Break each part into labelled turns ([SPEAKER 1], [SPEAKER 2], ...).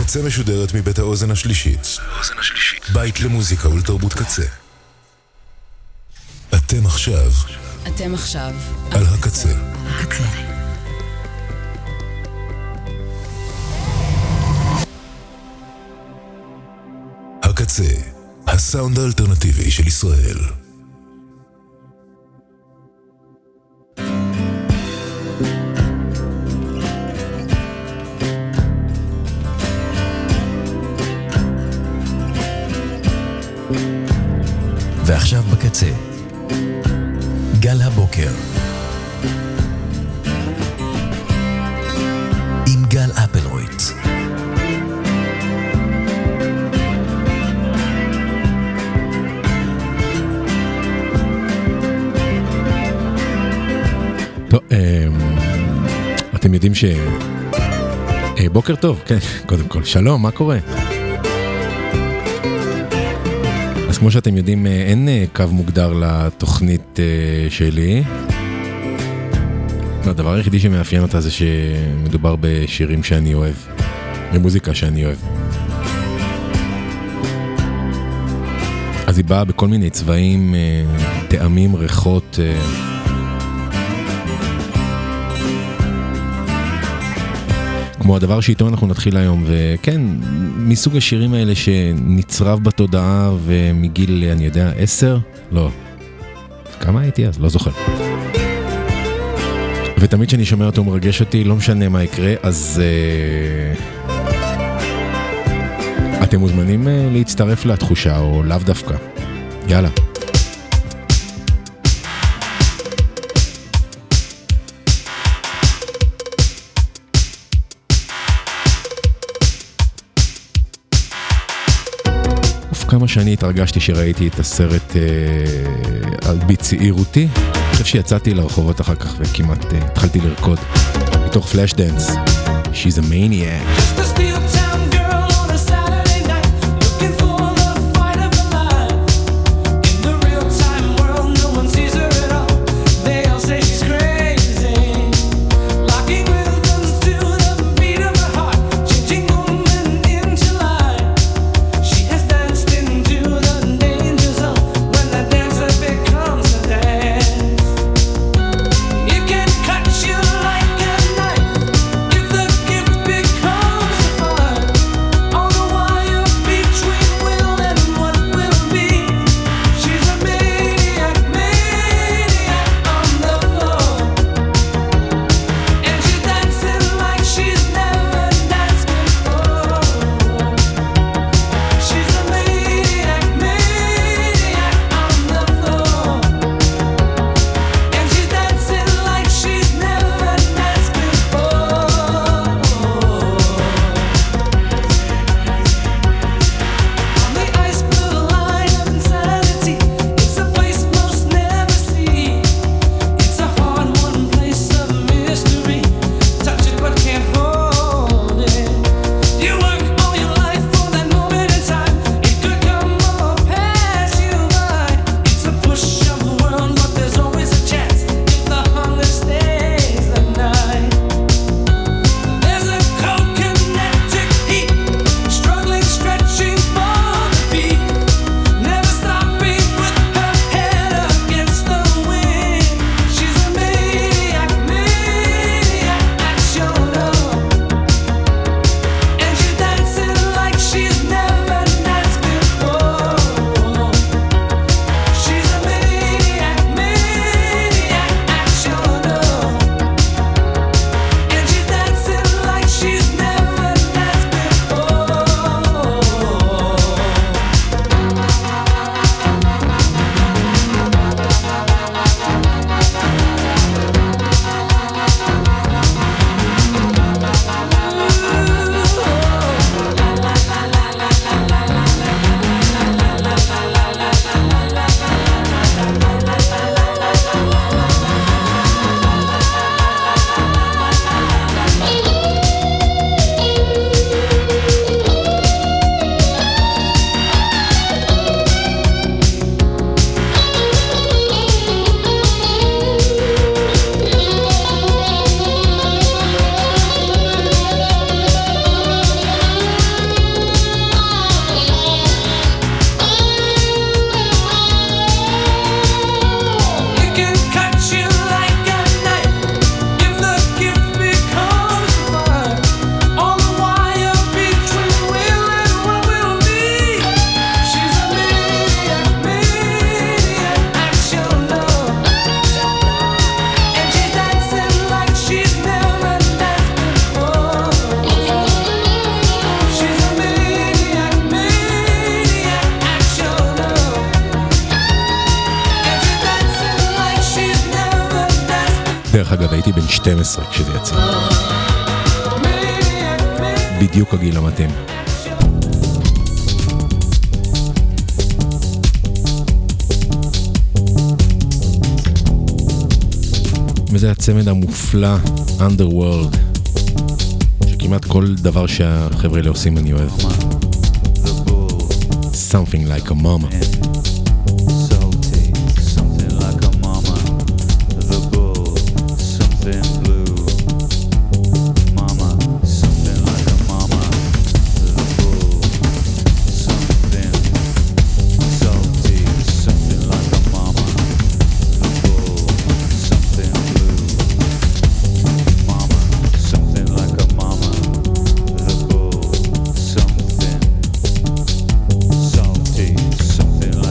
[SPEAKER 1] הקצה משודרת מבית האוזן השלישית. בית למוזיקה ולתרבות קצה. אתם עכשיו על הקצה. הקצה, הסאונד האלטרנטיבי של ישראל.
[SPEAKER 2] ועכשיו בקצה, גל הבוקר עם גל אפלרויט.
[SPEAKER 3] לא, אתם יודעים בוקר טוב, כן, קודם כל, שלום, מה קורה? אז כמו שאתם יודעים, אין קו מוגדר לתוכנית שלי. הדבר היחידי שמאפיין אותה זה שמדובר בשירים שאני אוהב, במוזיקה שאני אוהב. אז היא באה בכל מיני צבעים, טעמים, ריחות. כמו הדבר שאיתו אנחנו נתחיל היום, וכן, מסוג השירים האלה שנצרב בתודעה ומגיל, אני יודע, 10? לא. כמה הייתי אז? לא זוכר. ותמיד שאני שומע אותו מרגש אותי, לא משנה מה יקרה, אז אתם מוזמנים להצטרף לתחושה, או לאו דווקא. יאללה. כמה שאני התרגשתי שראיתי את הסרט על בצעירותי. אני חושב שיצאתי לרחובות אחר כך וכמעט התחלתי לרקוד מתוך פלאש דנס. She's a maniac.
[SPEAKER 4] Fun.
[SPEAKER 3] דרך אגב, הייתי בן 12 כשזה יצא. בדיוק הגיל המתאים. וזה הצמד המופלא, Underworld, שכמעט כל דבר שהחבר'ה האלה עושים אני אוהב. Something like a mama.
[SPEAKER 4] Something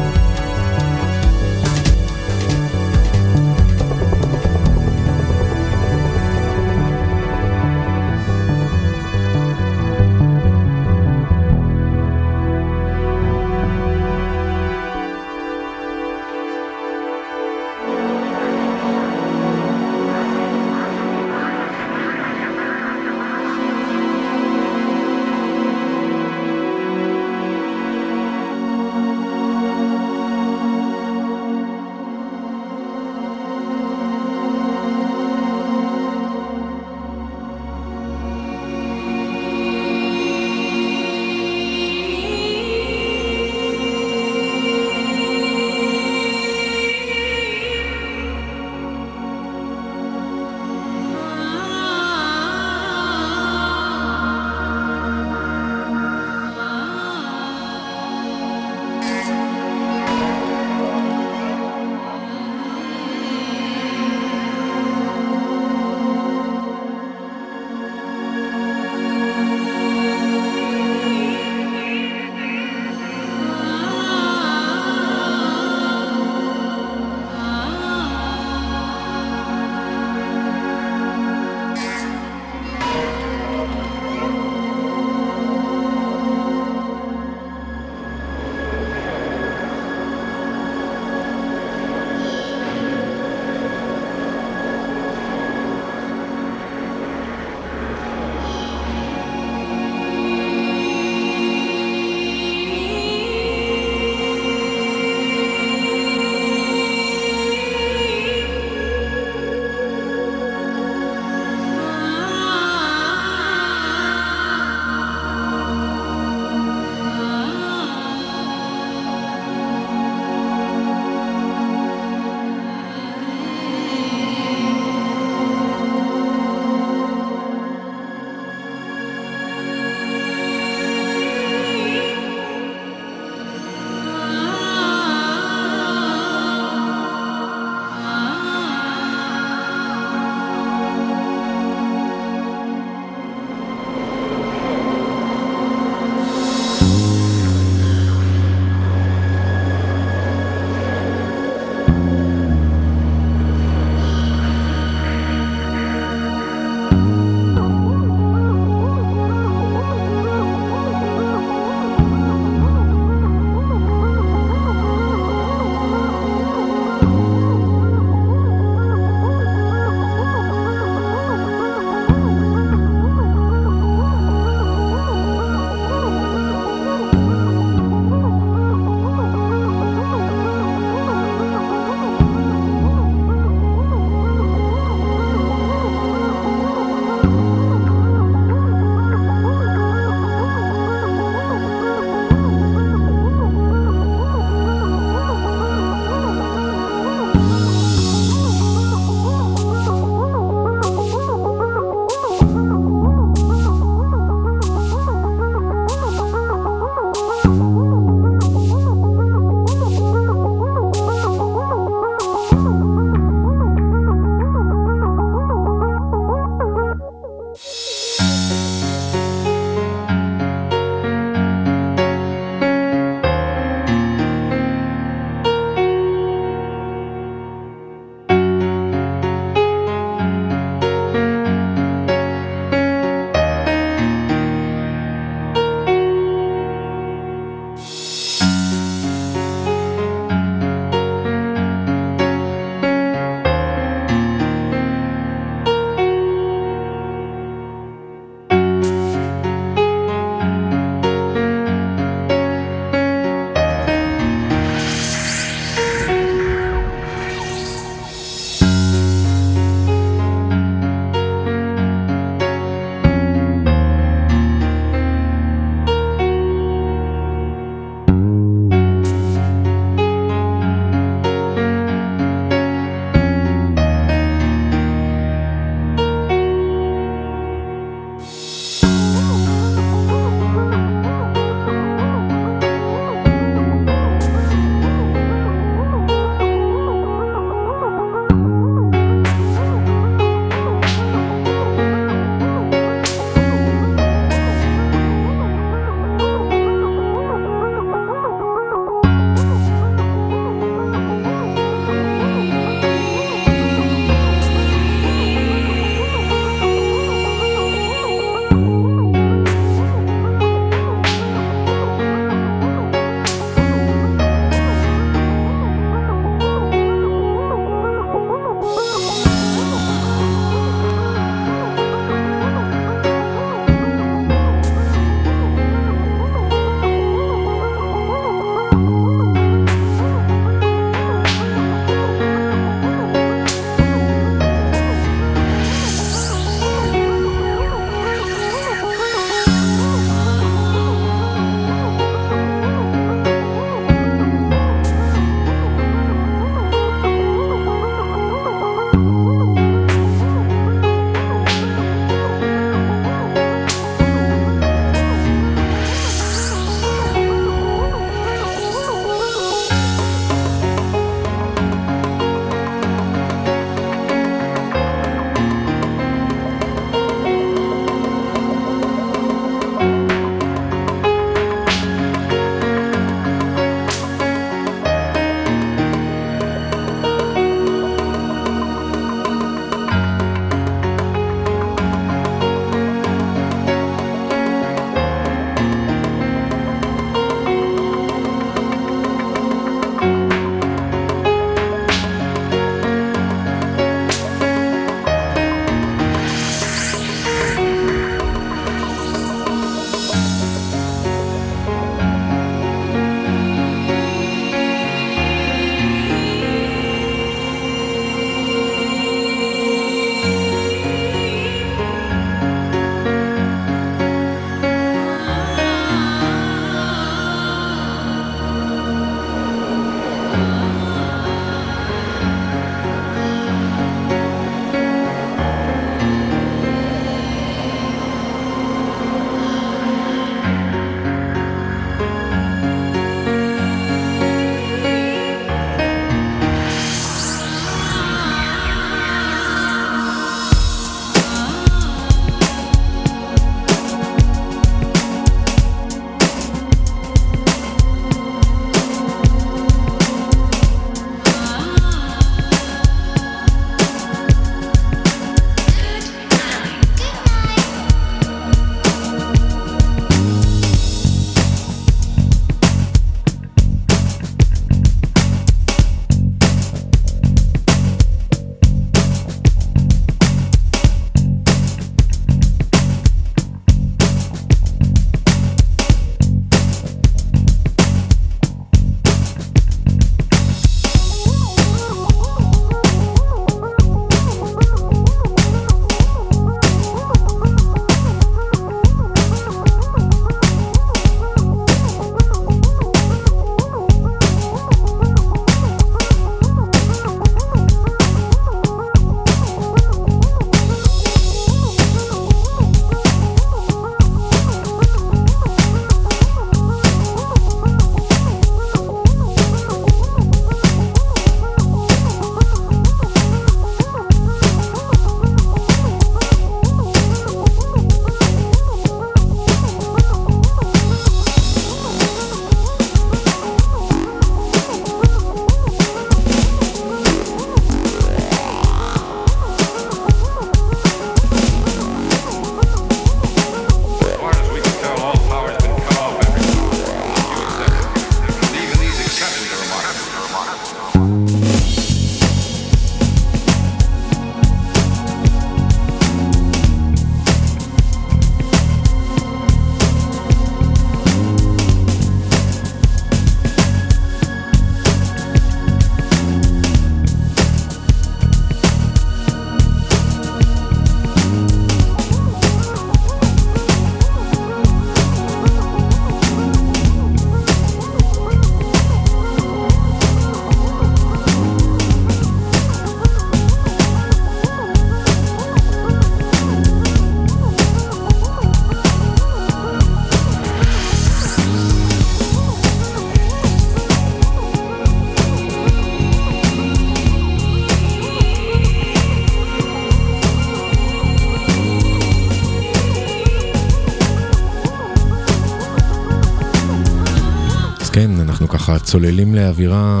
[SPEAKER 3] אנחנו ככה צוללים לאווירה,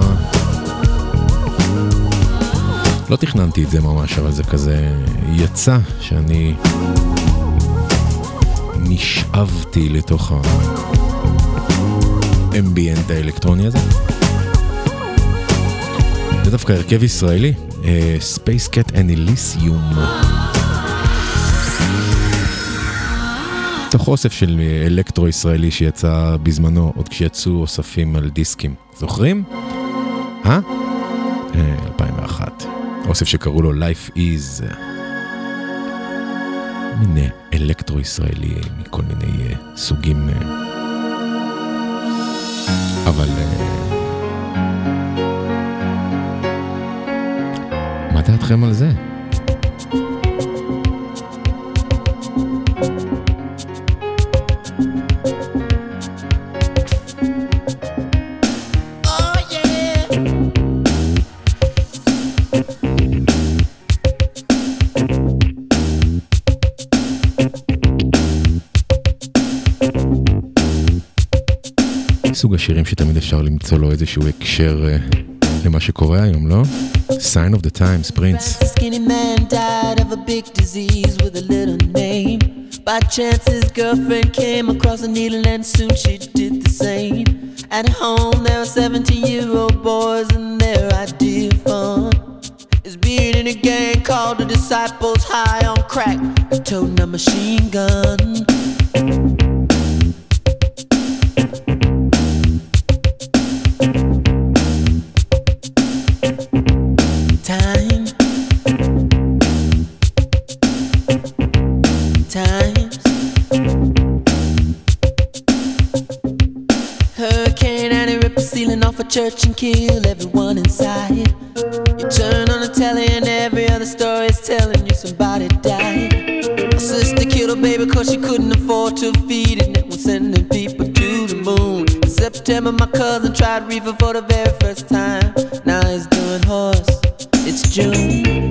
[SPEAKER 3] לא תכננתי את זה ממש, אבל זה כזה יצא שאני נשאבתי לתוך האמביאנט האלקטרוני הזה. זה דווקא הרכב ישראלי, Space Cat and Elysium, תוך אוסף של אלקטרו ישראלי שיצא בזמנו, עוד כשיצאו אוספים על דיסקים. זוכרים? 2001. אוסף שקראו לו Life Is. מיני אלקטרו ישראלי מכל מיני סוגים. אבל מה דעתכם על זה? סוג השירים שתמיד אפשר למצוא לו איזשהו הקשר למה שקורה היום, לא? Sign of the Times, Prince.
[SPEAKER 4] A skinny man died of a big disease with a little name. By chance his girlfriend came across a needle and soon she did the same. At home there were 17-year-old boys and their idea of fun is being in a gang called the Disciples, high on crack, toting a machine gun. Church and kill everyone inside. You turn on the telly and every other story is telling you somebody died. A sister killed her baby cause she couldn't afford to feed it, and it was sending people to the moon. In September my cousin tried reefer for the very first time. Now he's doing horse. It's June.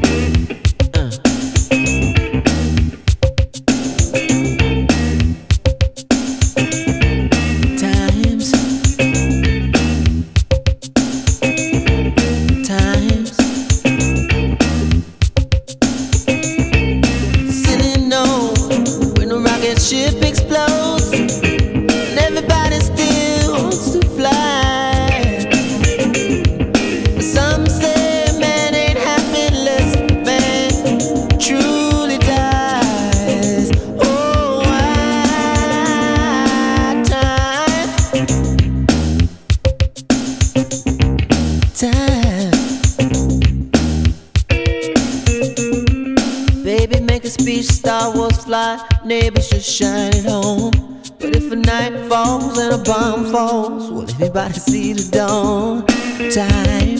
[SPEAKER 4] Neighbors just shine it home. But if a night falls and a bomb falls, will anybody see the dawn? Time.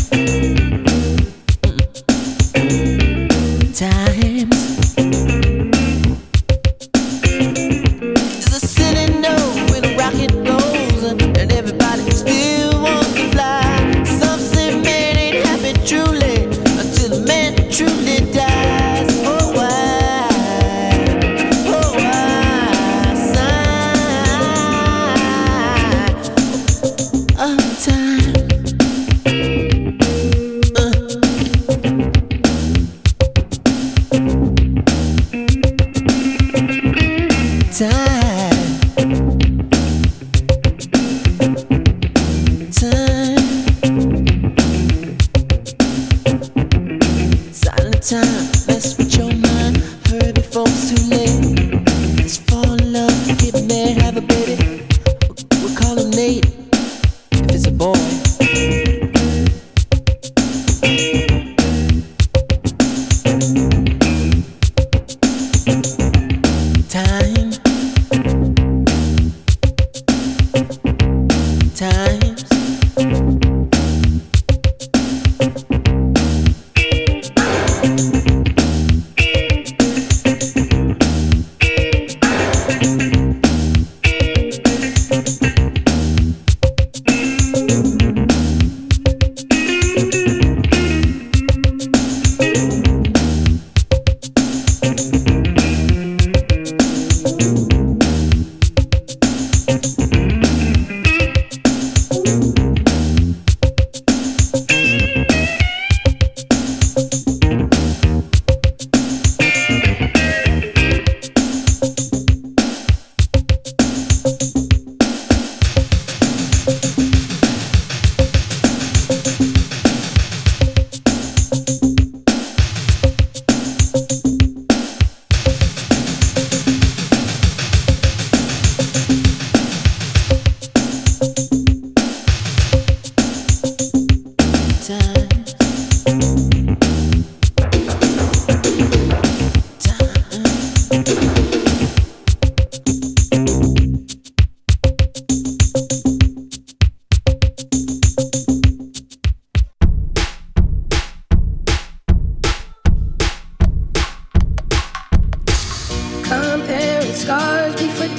[SPEAKER 4] Times. There's a city note when a rocket goes and everybody still wants to fly. Some say man ain't happy truly until the man truly dies. Oh, why?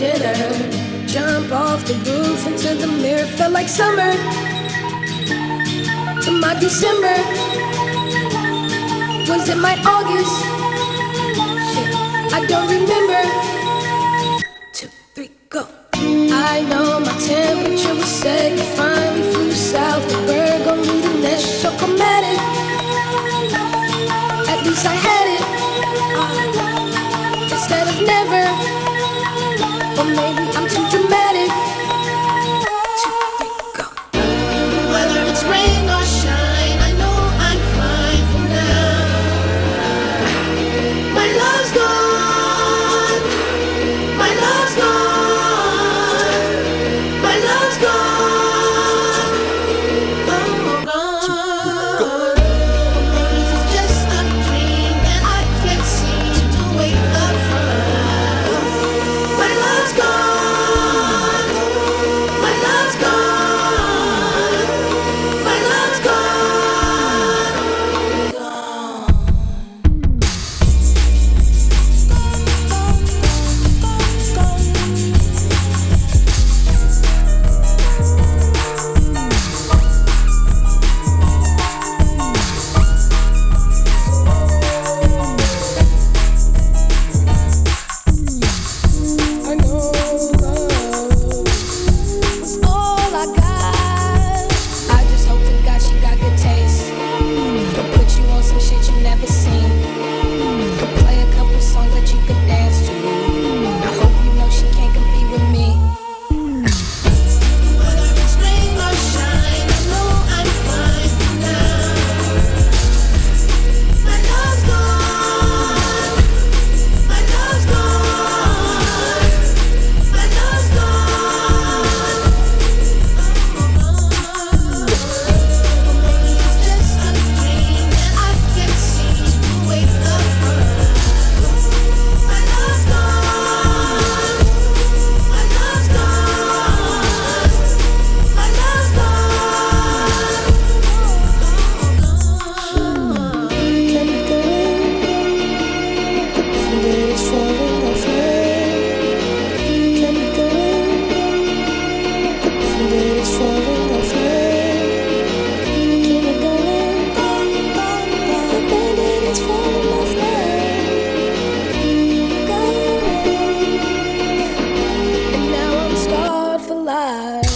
[SPEAKER 5] dinner. Jump off the roof into the mirror. Felt like summer to my December. Was it my August? Shit, I don't remember. 2, 3, go. I know my temperature was set. You finally flew south. The bird gon' leave the nest. Chocomatic. At least I had it. Instead of never. Or maybe I'm too dramatic. 2, 3, go. Whether it's rain or shine, I know I'm fine for now. My love's gone. My love's gone. My love's gone. Oh, gone. Maybe it's just a dream that I can't seem to wake up from. My love's gone. My love's gone. My love's gone. Gone. I know love was all I got. I just hope to God she got good taste. Could put you on some shit you never seen. Could play a couple songs that you could dance to. I hope you know she can't compete with me. Whether it's rain or shine, I know I'm fine for now. My love's gone. My love's gone. My love's gone. Maybe it's just a dream that I can't seem to wake up from. My love's gone. My love's gone. My love's gone. Can we go in? The band is falling off now. Can we go in? The band is falling off now. Can we go in? The band is falling off now. Go in. And now I'm scarred for life.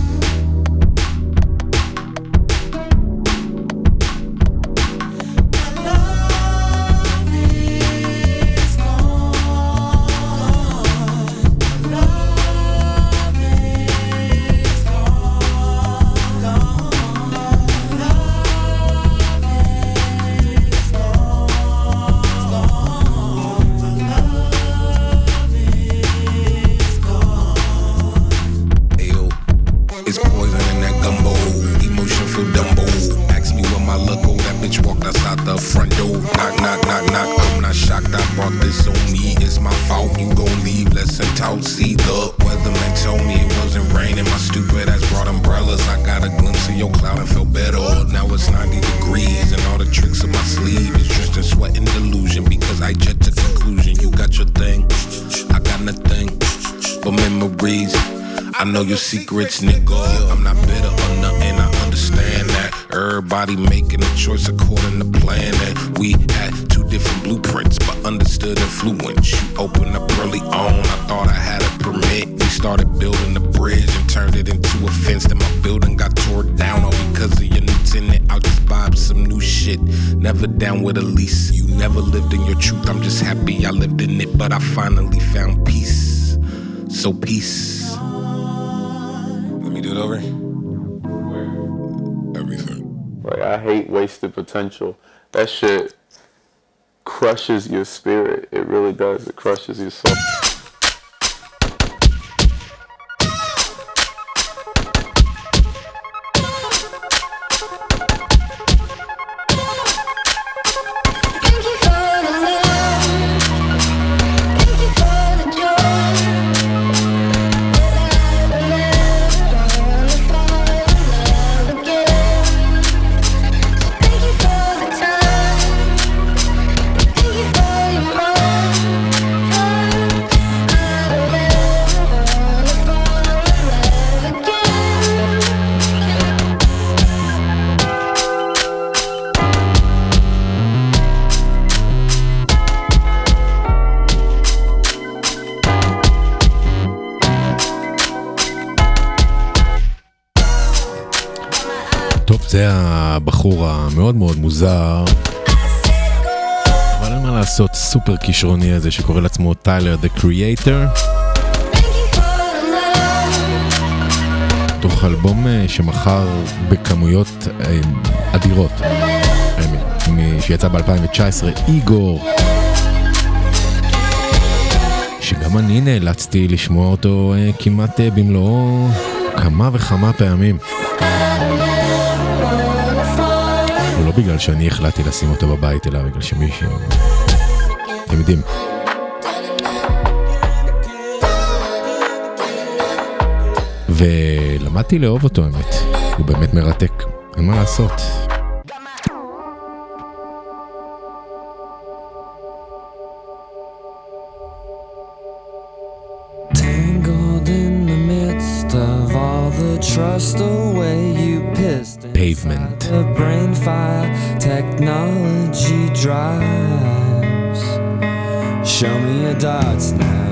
[SPEAKER 1] Ayo, it's poison in that gumbo. Emotion feel Dumbo. Ask me where my luck go. That bitch walked outside the front door. Knock, knock, knock, knock. I'm not shocked. I brought this on me. It's my fault. You gon' leave. Let's talk. See, the weatherman told me it wasn't raining. My stupid ass brought umbrellas. I got a glimpse of your cloud and felt better. Now it's 90 degrees and all the tricks of my sleeve is drenched in sweat and delusion because I jet to conclusion. You got your thing, I got nothing but memories. I know your secrets, nigga. I'm not bitter or nothing, I understand that. Everybody making a choice according to plan. And we had two different blueprints, but understood influence. You opened up early on, I thought I had a permit. We started building the bridge and turned it into a fence. Then my building got tore down all because of your new tenant. I'll just buy up some new shit. Never down with a lease. You never lived in your truth, I'm just happy I lived in it. But I finally found peace. So peace. Let me do it over. Everything.
[SPEAKER 6] Like, I hate wasted potential. That shit crushes your spirit. It really does. It crushes your soul.
[SPEAKER 3] זה הבחור המאוד מאוד מוזר, אבל אין מה לעשות, סופר כישרוני הזה שקורא לעצמו טיילר דה קריאייטר. תוך אלבום שמחר בכמויות אדירות, שיצא ב-2019, איגור, שגם אני נאלצתי לשמוע אותו כמעט במלואו כמה וכמה פעמים. לא בגלל שאני החלטתי לשים אותו בבית, אלא בגלל שמישהו, אתם יודעים. ולמדתי לאהוב אותו, האמת. הוא באמת מרתק, אין מה לעשות.
[SPEAKER 7] Trust away you pissed
[SPEAKER 3] Pavement.
[SPEAKER 7] The brain fire technology drives. Show me your dots now.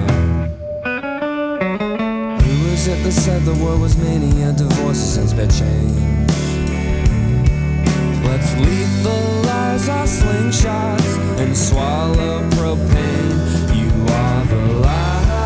[SPEAKER 7] Who was it that said the world was mania divorces and spare change? Let's lethalize our slingshots and swallow propane. You are the light.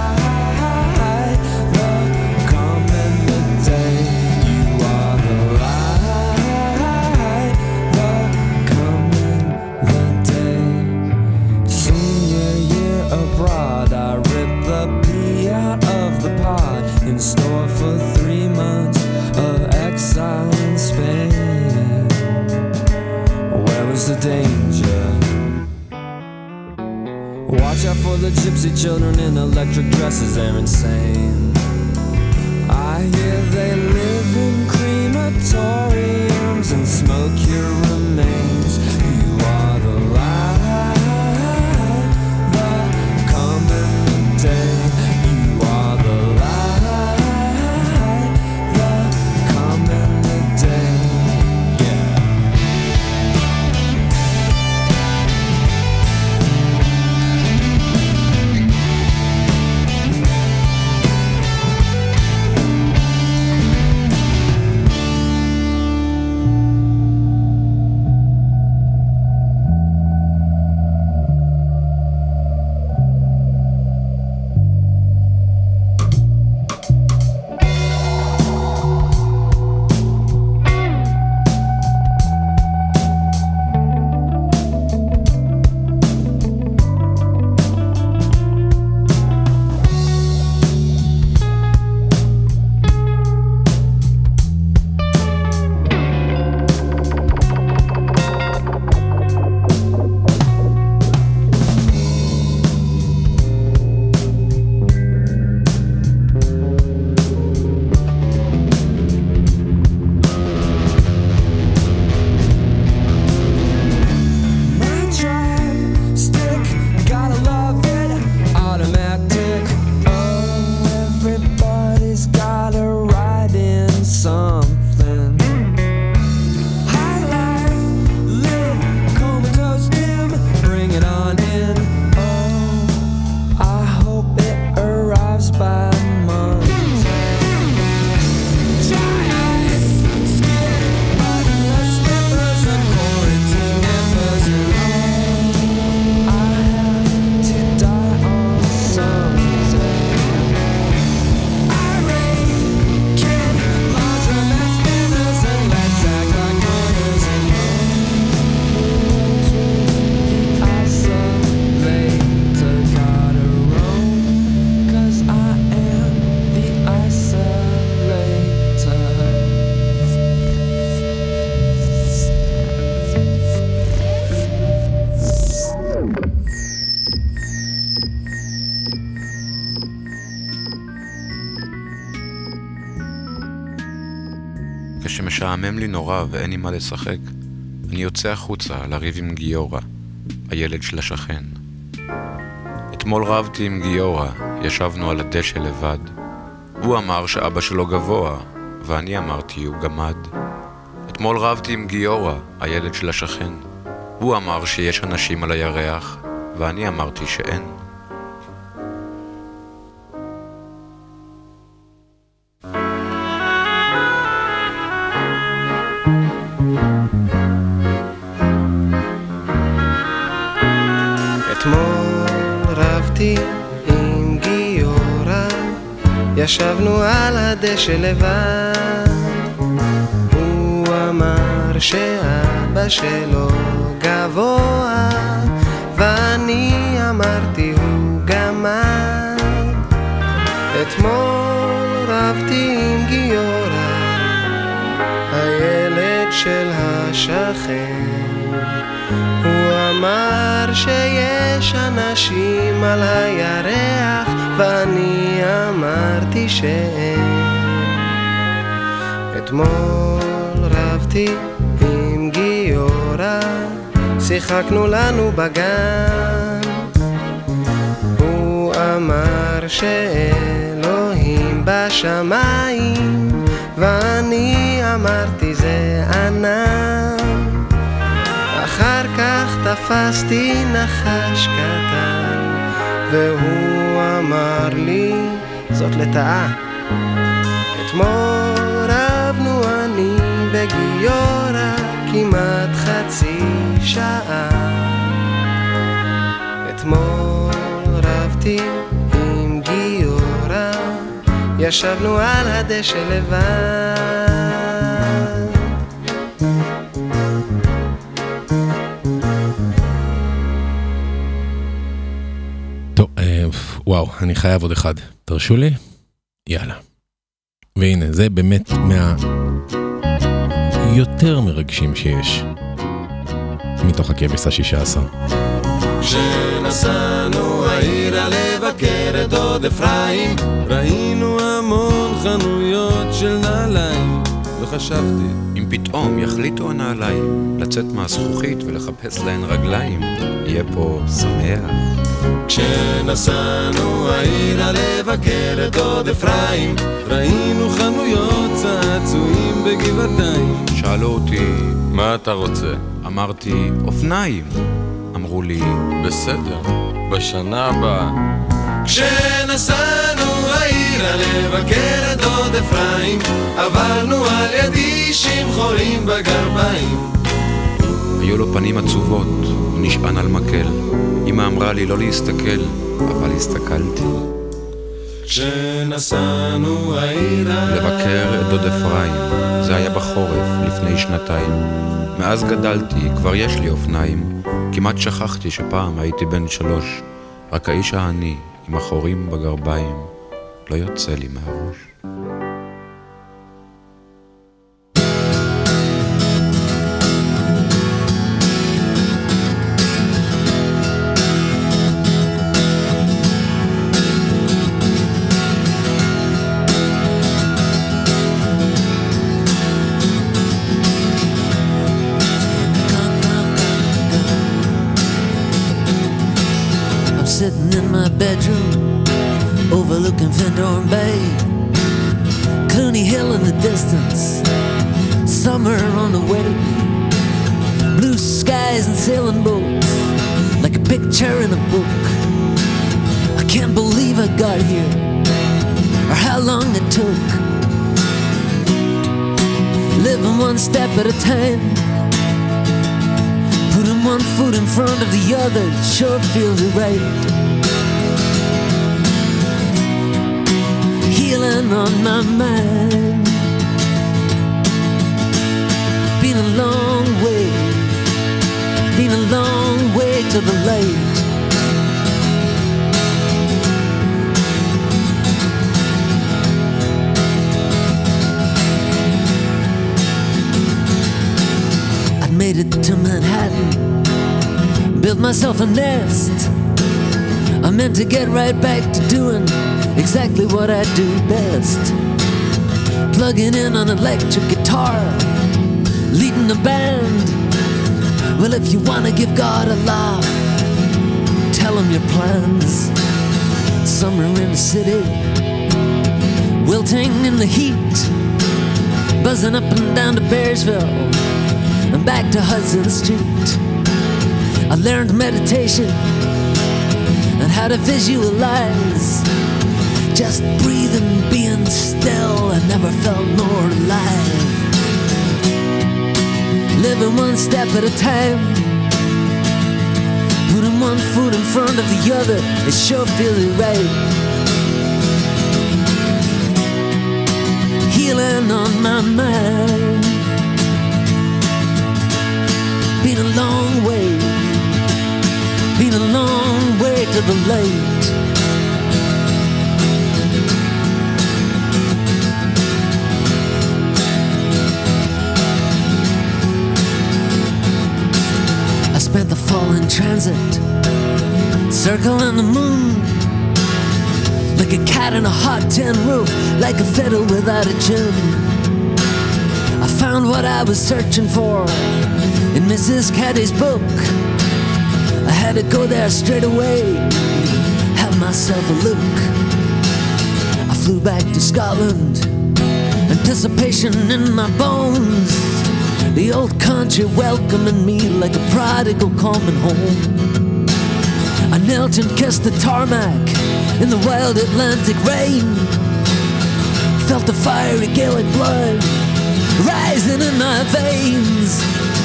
[SPEAKER 7] Store for 3 months of exile in Spain. Where was the danger? Watch out for the gypsy children in electric dresses, they're insane. I hear they live in crematoriums and smoke your remains. You are the light, the coming day.
[SPEAKER 8] כשמשעמם לי נורא ואין לי מה לשחק, אני יוצא החוצה לריב עם גיורא, הילד של השכן. אתמול רבתי עם גיורא, ישבנו על הדשא לבד. הוא אמר שאבא שלו גבוה, ואני אמרתי הוא גמד. אתמול רבתי עם גיורא, הילד של השכן. הוא אמר שיש אנשים על הירח, ואני אמרתי שאין.
[SPEAKER 9] אתמול רבתי עם גיורא, ישבנו על הדשא לבד. הוא אמר שאבא שלו גבוה, ואני אמרתי הוא גמד. אתמול רבתי עם גיורא, הילד של השכן. הוא אמר שיש אנשים על הירח, ואני אמרתי שאין. אתמול רבתי עם גיורא, שיחקנו לנו בגן. הוא אמר שאלוהים בשמיים, ואני אמרתי זה ענן. אחר כך תפסתי נחש קטן, והוא אמר לי זאת לטאה. אתמול רבנו אני וגיורא כמעט חצי שעה. אתמול רבתי עם גיורא, ישבנו על הדשא לבד.
[SPEAKER 3] טוב, וואו, אני חייב עוד אחד. תרשו לי? יאללה. והנה, זה באמת יותר מרגשים שיש מתוך הכבש ה-16.
[SPEAKER 7] כשנסענו העירה לבקר את דוד אפרים, ראינו המון חנויות של נעליים, וחשבתי
[SPEAKER 8] אם פתאום יחליטו הנעליים לצאת מהזכוכית ולחפש להן רגליים, יהיה פה שמח.
[SPEAKER 7] כשנסענו העירה לבקר את דוד אפרים, ראינו חנויות צעצועים בגבעתיים.
[SPEAKER 8] שאלו אותי
[SPEAKER 7] מה אתה רוצה?
[SPEAKER 8] אמרתי אופניים. אמרו לי
[SPEAKER 7] בסדר, בשנה הבאה. כשנסענו העירה לבקר את דוד אפרים, עברנו על ידי שמחורים בגרביים.
[SPEAKER 8] היו לו פנים עצובות, הוא נשען על מקל. אמא אמרה לי לא להסתכל, אבל הסתכלתי.
[SPEAKER 7] כשנסענו העירה
[SPEAKER 8] לבקר את דוד אפרים, זה היה בחורף לפני 2 מאז גדלתי, כבר יש לי אופניים. כמעט שכחתי שפעם הייתי בן 3, רק האיש העני עם החורים בגרביים לא יוצא לי מהראש.
[SPEAKER 4] Sitting in my bedroom, overlooking Fendorn Bay, Clooney Hill in the distance, summer on the way, blue skies and sailing boats, like a picture in a book. I can't believe I got here, or how long it took. Living one step at a time, putting one foot in front of the other, it sure feels right. Healing on my mind, been a long way, been a long way to the light. I'd made it to Manhattan, built myself a nest. I meant to get right back to doing exactly what I do best. Plugging in an electric guitar, leading a band. Well, if you wanna give God a laugh, tell him your plans. Summer in the city, wilting in the heat, buzzing up and down to Bearsville and back to Hudson Street. I learned meditation and how to visualize, just breathing, being still. I never felt more alive. Living one step at a time, putting one foot in front of the other, it sure feels right. Healing on my mind. Been a long way, been a long way to the light. I spent the fall in transit, circling the moon, like a cat in a hot tin roof, like a fiddle without a tune. I found what I was searching for in Mrs. Caddy's book. I had to go there straight away, have myself a look. I flew back to Scotland, anticipation in my bones, the old country welcoming me like a prodigal coming home. I knelt and kissed the tarmac in the wild Atlantic rain, felt the fiery Gaelic blood rising in my veins,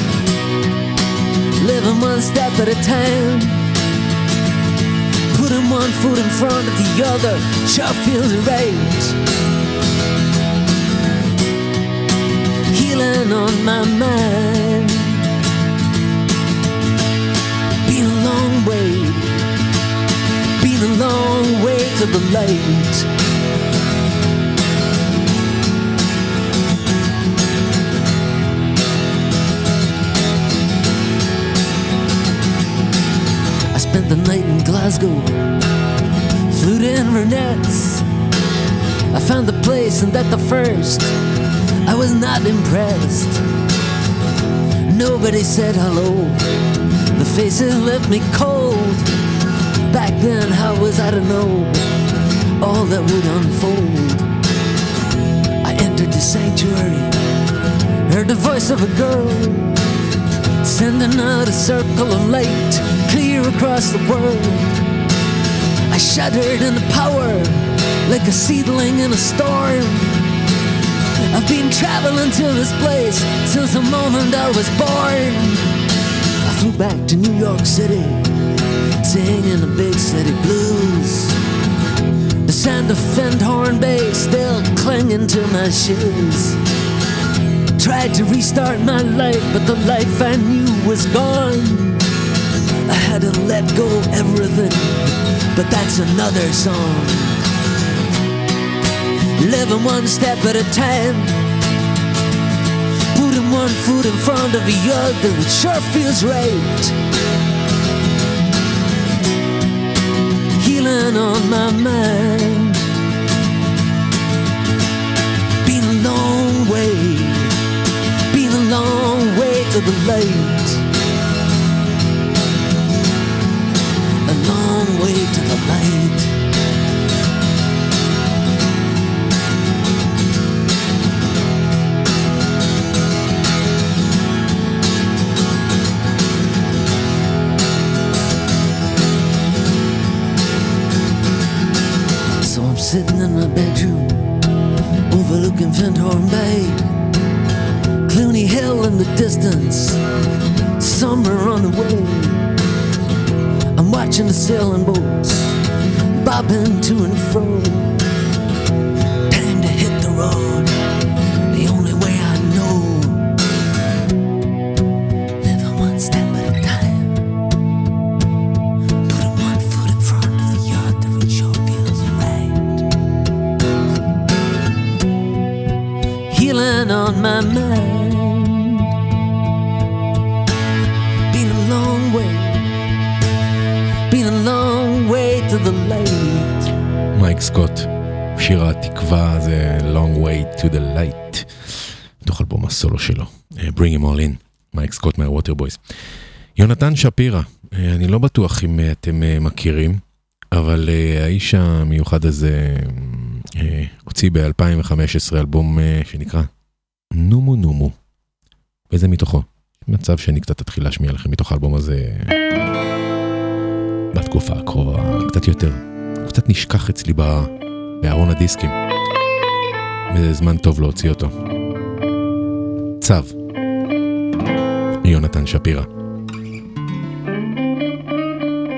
[SPEAKER 4] living one step at a time, putting one foot in front of the other, sure feels right. Healing on my mind. Been a long way, been a long way to the light. Spent the night in Glasgow, flew to Inverness. I found the place and at the first I was not impressed. Nobody said hello, the faces left me cold. Back then how was I to know all that would unfold? I entered the sanctuary, heard the voice of a girl sending out a circle of light clear across the world. I shuddered in the power like a seedling in a storm. I've been traveling to this place since the moment I was born. I flew back to New York City, singing the big city blues. The sound of Fendhorn bass still clinging to my shoes. Tried to restart my life, but the life I knew was gone. I had to let go everything, but that's another song. Living one step at a time, putting one foot in front of the other, it sure feels right. Healing on my mind. Been a long way, been a long way to the light. A long way to the light. So I'm sitting in my bedroom, overlooking Fendhorn Bay, Clooney Hill in the distance, summer on the way. I'm watching the sailing boats bobbing to and fro. Time to hit the road, the only way I know. Living one step at a time, putting one foot in front of the other, it sure feels right. Healing on my mind. Been a long way, been a long way to the light.
[SPEAKER 3] מייק סקוט, שיר התקווה זה Long Way to the Light, מתוך אלבום הסולו שלו, Bring Him All In, מייק סקוט מהווטר בויז. יונתן שפירא, אני לא בטוח אם אתם מכירים, אבל האיש המיוחד הזה הוציא ב-2015 אלבום שנקרא נומו נומו, וזה מתוכו. מצב שאני קצת אתחיל להשמיע לכם מתוך האלבום הזה בתקופה הקרובה, קצת יותר. הוא קצת נשכח אצלי בארון הדיסקים. וזה זמן טוב להוציא אותו. צו. יונתן שפירא.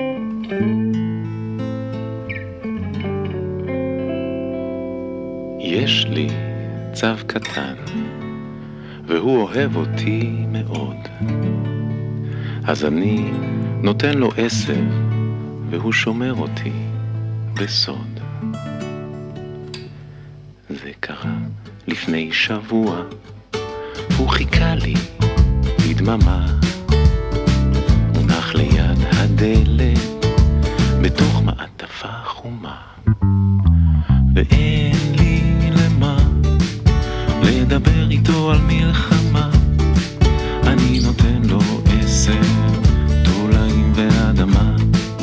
[SPEAKER 10] יש לי צב קטן, והוא אוהב אותי מאוד. אז אני נותן לו 10, והוא שומר אותי בסוד. זה קרה לפני שבוע, הוא חיכה לי בדממה, מונח ליד הדלת בתוך מעטפה חומה, ואין לי למה לדבר איתו על מלחמה. אני נותן לו 10 תולעים ואדמה.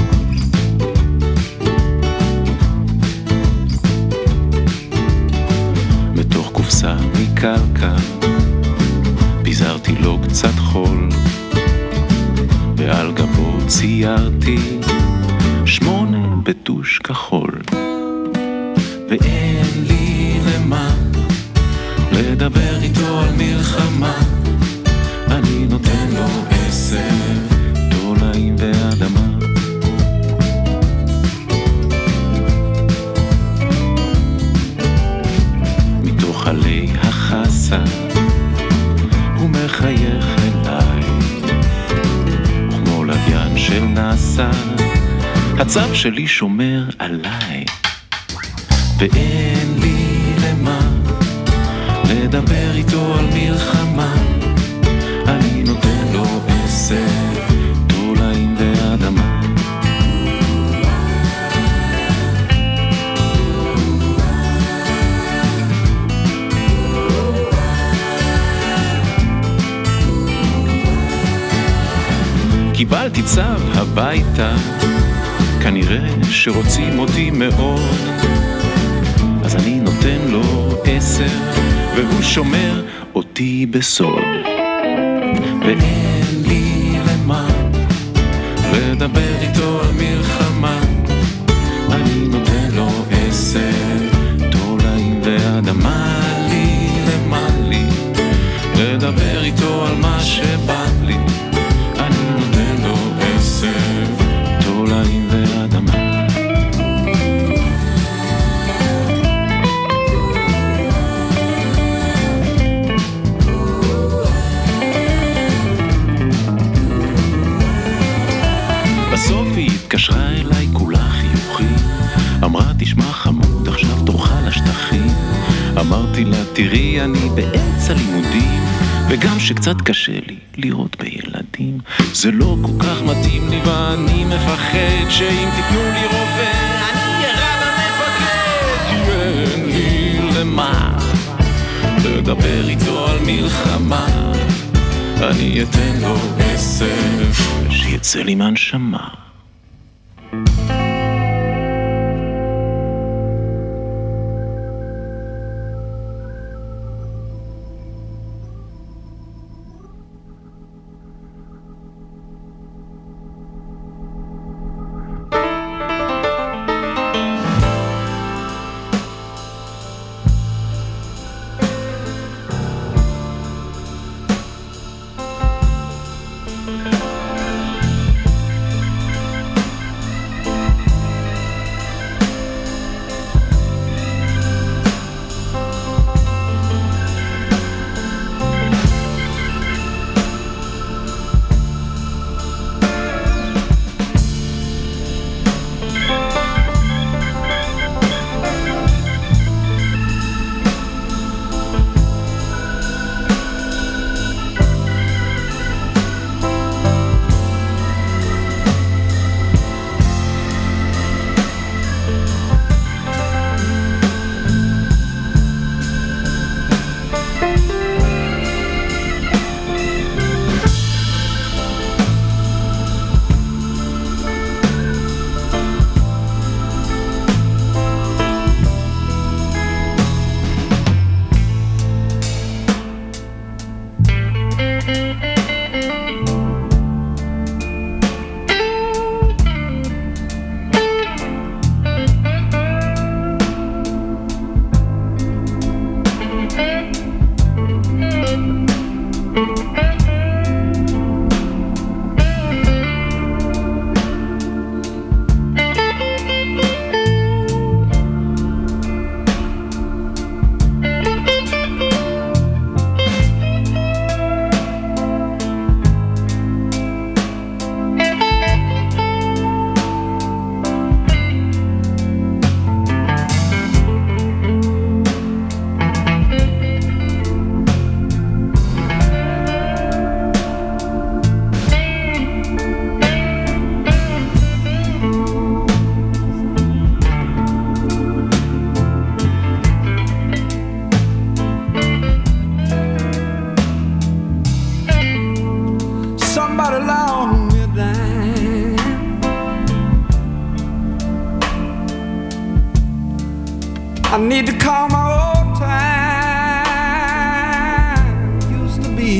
[SPEAKER 10] בתוך קופסה מקרקע פיזרתי לו קצת חול, ועל גבו ציירתי 8 בטוש כחול. ואין לי למה לדבר איתו על מלחמה. אני נותן לו 10 תולעים ואדמה. מתוך עלי החסה הוא מחייך אליי, וכמו לוויין של נאסא הצב שלי שומר עליי. ואין לי למה לדבר איתו על מלחמה. אני נותן לו 10 תולעים ואדמה. קיבלתי צו הביתה, כנראה שרוצים אותי מאוד, אז אני נותן לו 10 והוא שומר אותי בסוד. ואין לי למה לדבר איתו על מלחמה. אני נותן לו 10 תולעים ואדמה. לי למה לי לדבר איתו על מה שבא לי. אני נותן לו 10 תולעים ואדמה. בסוף היא התקשרה אליי כולה חיוכים, אמרה תשמע חמוד עכשיו תוכל לשטחים. אמרתי לה תראי אני באמצע לימודים, וגם שקצת קשה לי לראות בילדים. זה לא כל כך מתאים לי ואני מפחד שאם תיתנו לי רובה אני ירד המפקד. אין לי למה לדבר איתו על מלחמה. אני אתן לו 10 שיצא לי מהנשמה.
[SPEAKER 11] I need to call my old time used to be.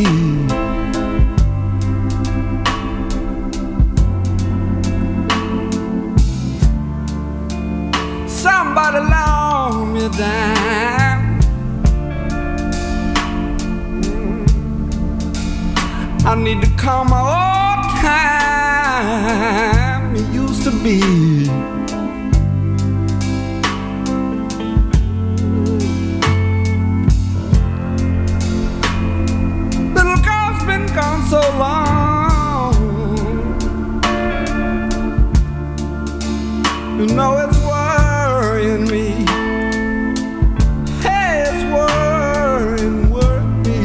[SPEAKER 11] Somebody loan me a dime. I need to call my old time it used to be. Little girl's been gone so long. You know it's worrying me. Hey, it's worrying me.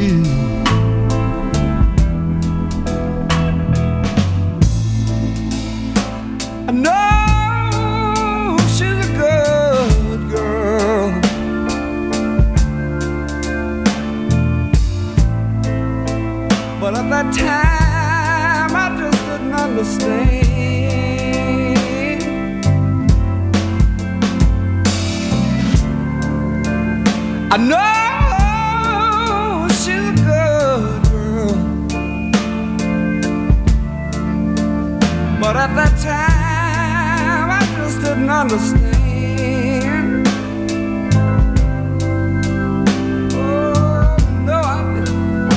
[SPEAKER 11] I know she's a good girl, but at that time I just didn't understand. I know she's a good girl, but at that time I just didn't understand. Oh, no, I didn't.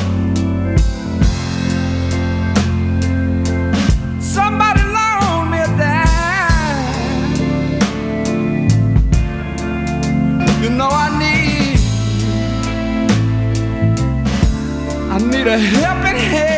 [SPEAKER 11] Somebody loan me a dime. You know I need a helping hand.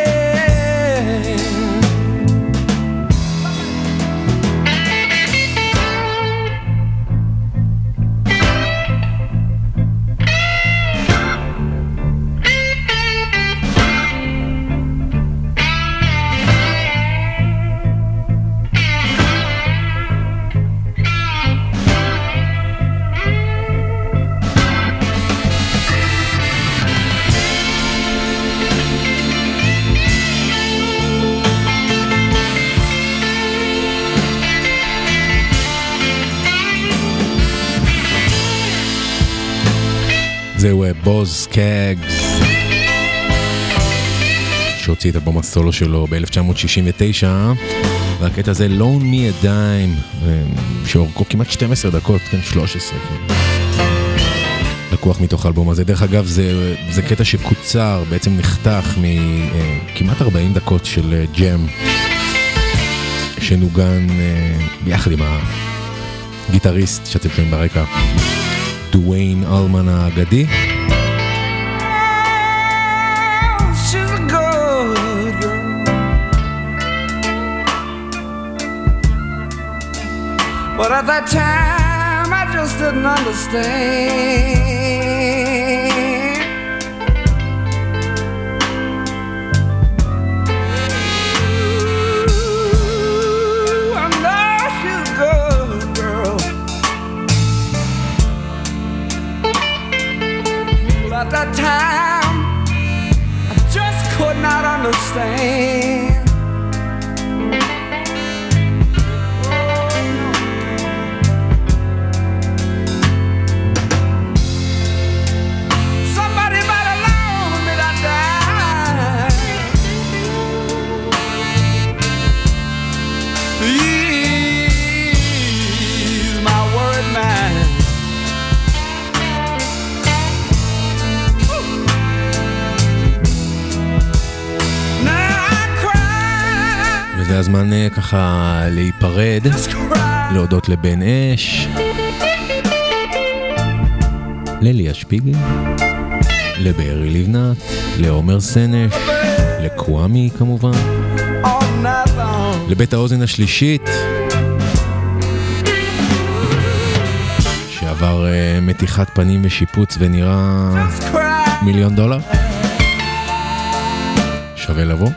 [SPEAKER 3] זהו בוז סקאגס שהוציא את אלבום הסולו שלו ב-1969, והקטע הזה Loan Me a Dime שאורכו כמעט 12 דקות, כן 13 לקוח מתוך האלבום הזה. דרך אגב זה קטע שקוצר, בעצם נחתך מכמעט 40 דקות של ג'ם שנוגן ביחד עם הגיטריסט שאתם שומעים ברקע, דוויין אלמן האגדי.
[SPEAKER 11] But at that time I just didn't understand. Ooh, I know she's a good girl, but at that time I just could not understand.
[SPEAKER 3] זה הזמן ככה להיפרד, להודות לבן אש, לליה שפיגל, לבארי לבנת, לעומר סנש, לקוואמי כמובן, לבית האוזן השלישית שעבר מתיחת פנים ושיפוץ ונראה $1,000,000, שווה לבוא.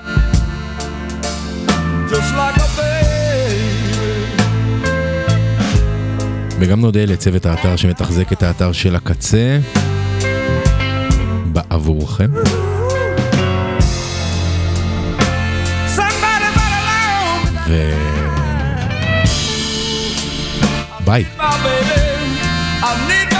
[SPEAKER 3] וגם נודה לצוות האתר שמתחזק את האתר של הקצה בעבורכם. ביי.